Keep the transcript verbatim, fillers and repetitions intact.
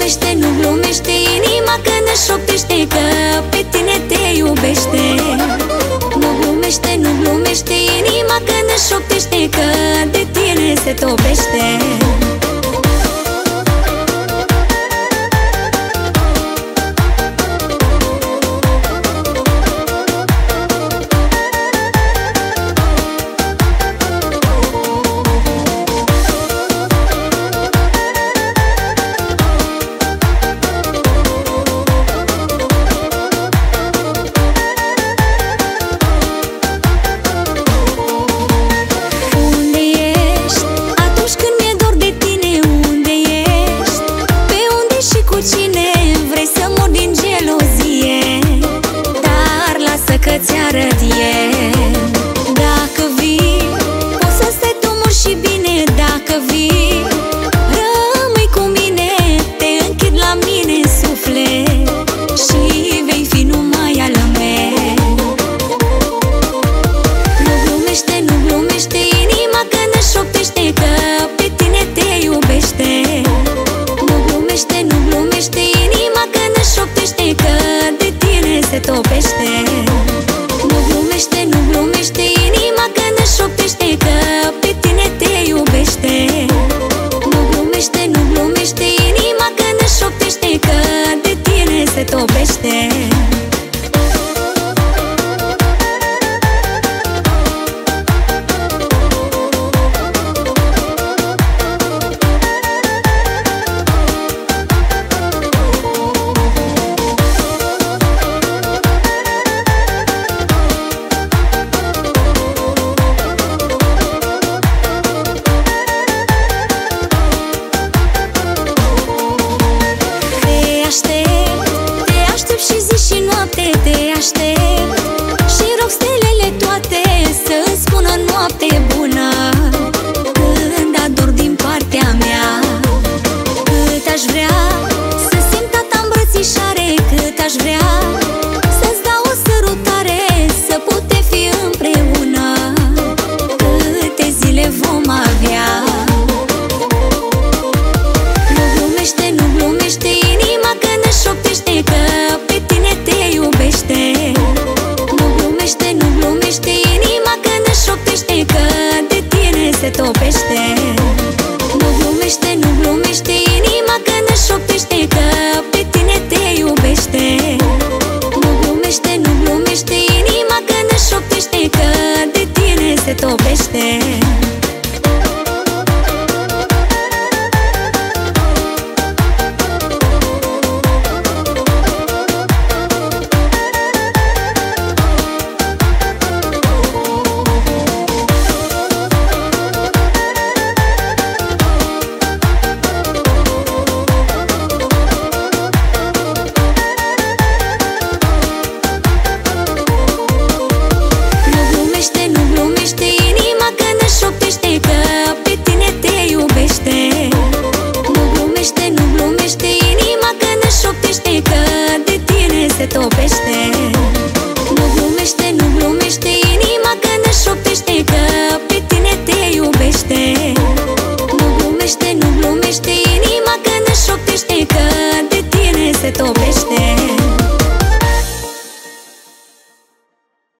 glumește, nu glumește inima când își șoptește că pe tine te iubește. Nu glumește, nu glumește inima când își șoptește că de tine se topește. Ți arăt eu. Dacă vii, poți să stai tu mult și bine. Dacă vii, rămâi cu mine. Te închid la mine în suflet și vei fi numai al meu. Nu glumește, nu glumește inima când își șoptește că pe tine te iubește. Nu glumește, nu glumește inima când își șoptește că de tine se topește. Nu glumește, nu glumește inima când își șoptește că pe tine te iubește. Nu glumește, nu glumește inima când își șoptește că de tine se topește. Te aștept și rog stelele toate să-mi spună noapte bună când ador din partea mea. Cât aș vrea să simt tata îmbrățișare, cât aș vrea să-ți dau o sărutare, să putem fi împreună câte zile vom avea. Nu glumește, nu glumește inima când își șoptește că pe tine te iubește. Nu glumește, nu glumește inima când își șoptește că de tine se topește. Nu glumește, nu glumește inima